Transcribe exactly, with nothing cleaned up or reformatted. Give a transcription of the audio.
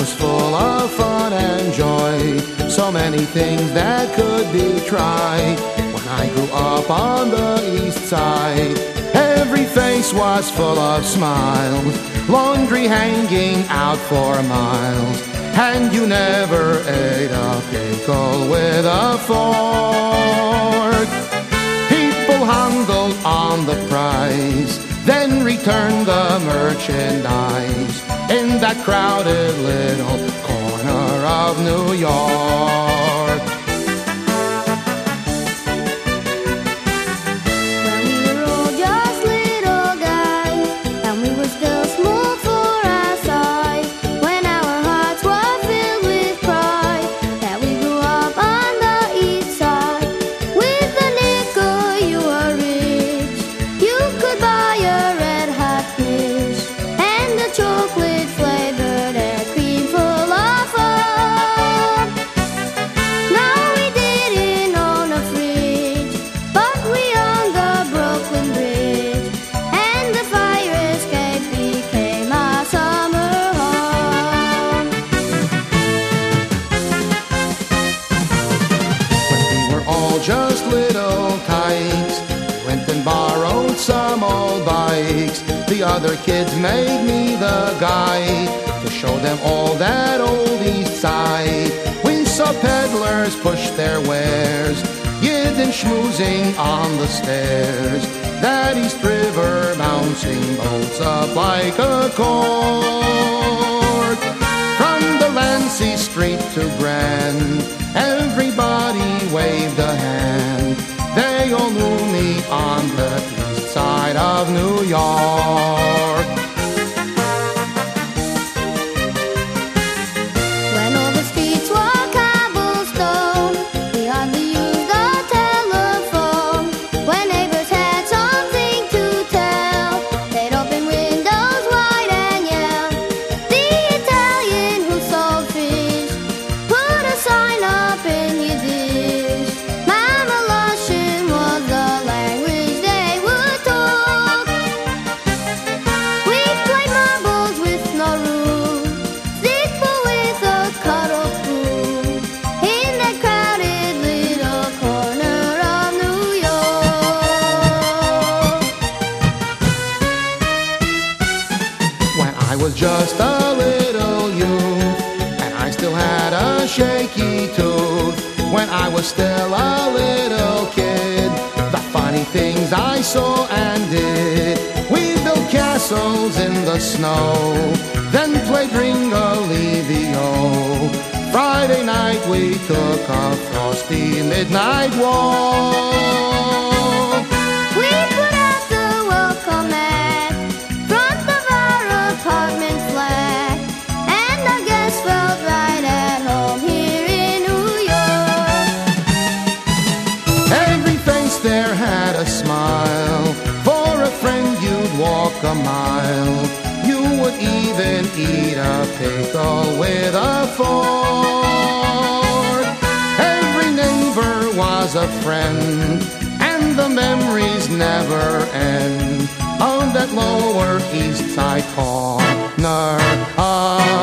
was full of fun and joy, so many things that could be tried. When I grew up on the east side, every face was full of smiles, laundry hanging out for miles, and you never ate a pickle with a fork. People handled on the price, then returned the merchandise in that crowded little corner of New York. When we were all just little guys, and we were still small for our size, when our hearts were filled with pride that we grew up on the east side. With a nickel you were rich, you could buy a red hot fish and a chocolate flavored air cream full of fun. Now we didn't own a fridge, but we owned the Brooklyn Bridge, and the fire escape became our summer home. When we were all just little tykes, we went and borrowed some old bikes. The other kids made me the guide to show them all that old east side. We saw peddlers push their wares, yiddin' schmoozing on the stairs, that East River bouncing boats up like a cork. From Delancey Street to Grand, everybody waved a hand. They all knew me on the east side of New York. When all the streets were cobblestone, we hardly used the telephone. When neighbors had something to tell, they'd open windows wide and yell. The Italian who sold fish put a sign up in Yiddish. Mama Lushin was the language they would talk. We played marbles with no rules, stickball with a cuddle pool, in that crowded little corner of New York. When I was just a little youth, and I still had a shaky tooth, when I was still a little kid, the funny things I saw and did. We built castles in the snow, then played Ringo-Livio. Friday night we took a frosty midnight walk. We put out the welcome mat, front of our apartment flat, and our guests felt right at home here in New York. Every face there had a smile, for a friend you'd walk a mile. You would even eat a pickle with a fork. Every neighbor was a friend, and the memories never end of that Lower East Side corner of